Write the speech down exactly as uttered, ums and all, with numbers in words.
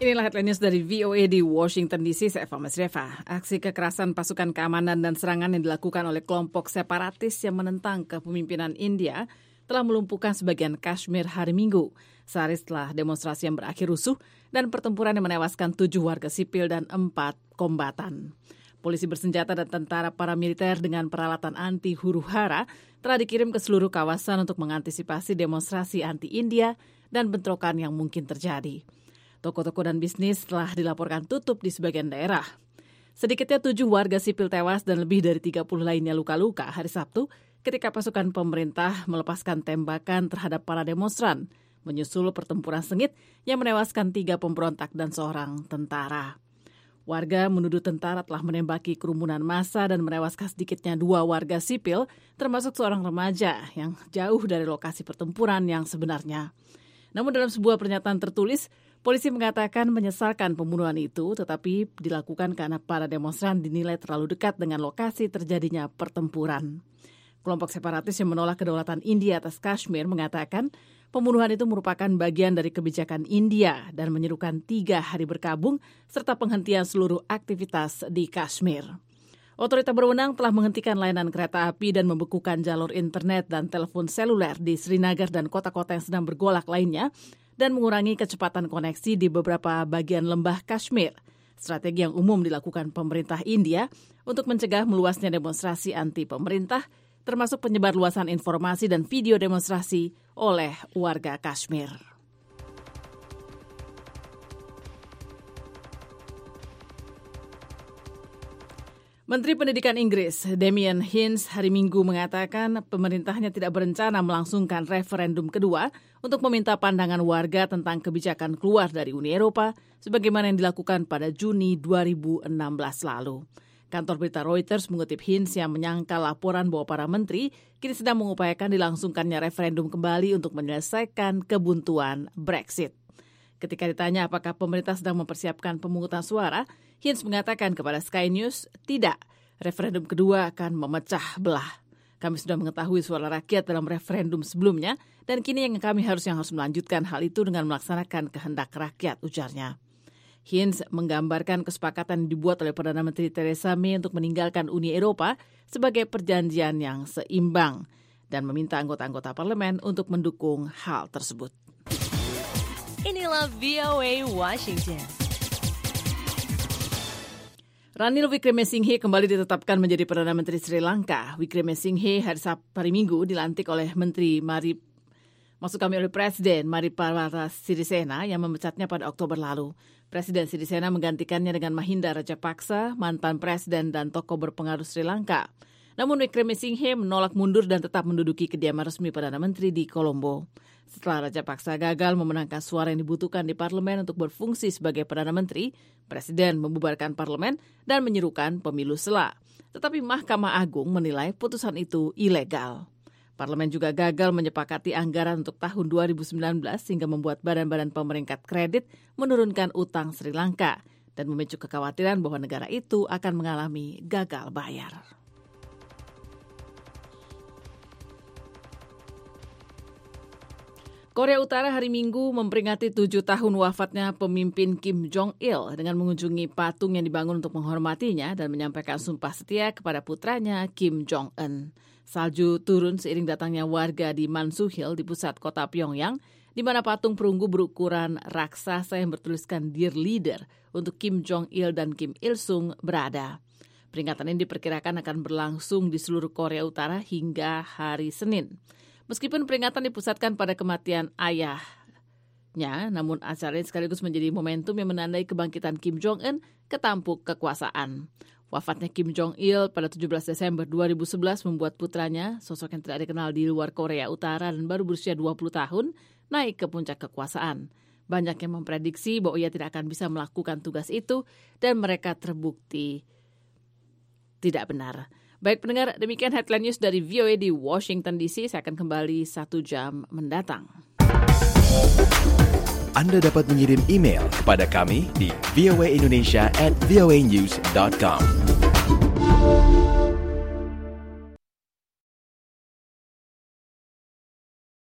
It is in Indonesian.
Inilah headline news dari V O A di Washington D C. Saya Eva Masreva. Aksi kekerasan pasukan keamanan dan serangan yang dilakukan oleh kelompok separatis yang menentang kepemimpinan India telah melumpuhkan sebagian Kashmir hari Minggu, sehari setelah demonstrasi yang berakhir rusuh dan pertempuran yang menewaskan tujuh warga sipil dan empat kombatan. Polisi bersenjata dan tentara paramiliter dengan peralatan anti huru-hara telah dikirim ke seluruh kawasan untuk mengantisipasi demonstrasi anti-India dan bentrokan yang mungkin terjadi. Toko-toko dan bisnis telah dilaporkan tutup di sebagian daerah. Sedikitnya tujuh warga sipil tewas dan lebih dari tiga puluh lainnya luka-luka hari Sabtu ketika pasukan pemerintah melepaskan tembakan terhadap para demonstran, menyusul pertempuran sengit yang menewaskan tiga pemberontak dan seorang tentara. Warga menuduh tentara telah menembaki kerumunan massa dan menewaskan sedikitnya dua warga sipil, termasuk seorang remaja yang jauh dari lokasi pertempuran yang sebenarnya. Namun dalam sebuah pernyataan tertulis, polisi mengatakan menyesalkan pembunuhan itu, tetapi dilakukan karena para demonstran dinilai terlalu dekat dengan lokasi terjadinya pertempuran. Kelompok separatis yang menolak kedaulatan India atas Kashmir mengatakan pembunuhan itu merupakan bagian dari kebijakan India dan menyerukan tiga hari berkabung serta penghentian seluruh aktivitas di Kashmir. Otoritas berwenang telah menghentikan layanan kereta api dan membekukan jalur internet dan telepon seluler di Srinagar dan kota-kota yang sedang bergolak lainnya dan mengurangi kecepatan koneksi di beberapa bagian lembah Kashmir. Strategi yang umum dilakukan pemerintah India untuk mencegah meluasnya demonstrasi anti pemerintah, termasuk penyebar luasan informasi dan video demonstrasi oleh warga Kashmir. Menteri Pendidikan Inggris, Damien Hinds, hari Minggu mengatakan pemerintahnya tidak berencana melangsungkan referendum kedua untuk meminta pandangan warga tentang kebijakan keluar dari Uni Eropa sebagaimana yang dilakukan pada Juni dua ribu enam belas lalu. Kantor berita Reuters mengutip Hinds yang menyangkal laporan bahwa para menteri kini sedang mengupayakan dilangsungkannya referendum kembali untuk menyelesaikan kebuntuan Brexit. Ketika ditanya apakah pemerintah sedang mempersiapkan pemungutan suara, Hinds mengatakan kepada Sky News, tidak, referendum kedua akan memecah belah. Kami sudah mengetahui suara rakyat dalam referendum sebelumnya, dan kini yang kami harus yang harus melanjutkan hal itu dengan melaksanakan kehendak rakyat, ujarnya. Hinds menggambarkan kesepakatan yang dibuat oleh Perdana Menteri Theresa May untuk meninggalkan Uni Eropa sebagai perjanjian yang seimbang dan meminta anggota-anggota parlemen untuk mendukung hal tersebut. Inilah V O A Washington. Ranil Wickremesinghe kembali ditetapkan menjadi Perdana Menteri Sri Lanka. Wickremesinghe hari Sabtu hari Minggu dilantik oleh Menteri Mari, maksud kami oleh Presiden Mahripala Sirisena yang memecatnya pada Oktober lalu. Presiden Sirisena menggantikannya dengan Mahinda Rajapaksa, mantan presiden dan tokoh berpengaruh Sri Lanka. Namun Wickremesinghe menolak mundur dan tetap menduduki kediaman resmi Perdana Menteri di Colombo. Setelah Rajapaksa gagal memenangkan suara yang dibutuhkan di parlemen untuk berfungsi sebagai Perdana Menteri, Presiden membubarkan parlemen dan menyerukan pemilu sela. Tetapi Mahkamah Agung menilai putusan itu ilegal. Parlemen juga gagal menyepakati anggaran untuk tahun dua ribu sembilan belas sehingga membuat badan-badan pemeringkat kredit menurunkan utang Sri Lanka dan memicu kekhawatiran bahwa negara itu akan mengalami gagal bayar. Korea Utara hari Minggu memperingati tujuh tahun wafatnya pemimpin Kim Jong-il dengan mengunjungi patung yang dibangun untuk menghormatinya dan menyampaikan sumpah setia kepada putranya Kim Jong-un. Salju turun seiring datangnya warga di Mansu Hill di pusat kota Pyongyang, di mana patung perunggu berukuran raksasa yang bertuliskan Dear Leader untuk Kim Jong-il dan Kim Il-sung berada. Peringatan ini diperkirakan akan berlangsung di seluruh Korea Utara hingga hari Senin. Meskipun peringatan dipusatkan pada kematian ayahnya, namun acara ini sekaligus menjadi momentum yang menandai kebangkitan Kim Jong-un ke tampuk kekuasaan. Wafatnya Kim Jong-il pada tujuh belas Desember dua ribu sebelas membuat putranya, sosok yang tidak dikenal di luar Korea Utara dan baru berusia dua puluh tahun, naik ke puncak kekuasaan. Banyak yang memprediksi bahwa ia tidak akan bisa melakukan tugas itu dan mereka terbukti tidak benar. Baik pendengar, demikian headline news dari V O A di Washington D C. Saya akan kembali satu jam mendatang. Anda dapat mengirim email kepada kami di voaindonesia at voanews dot com.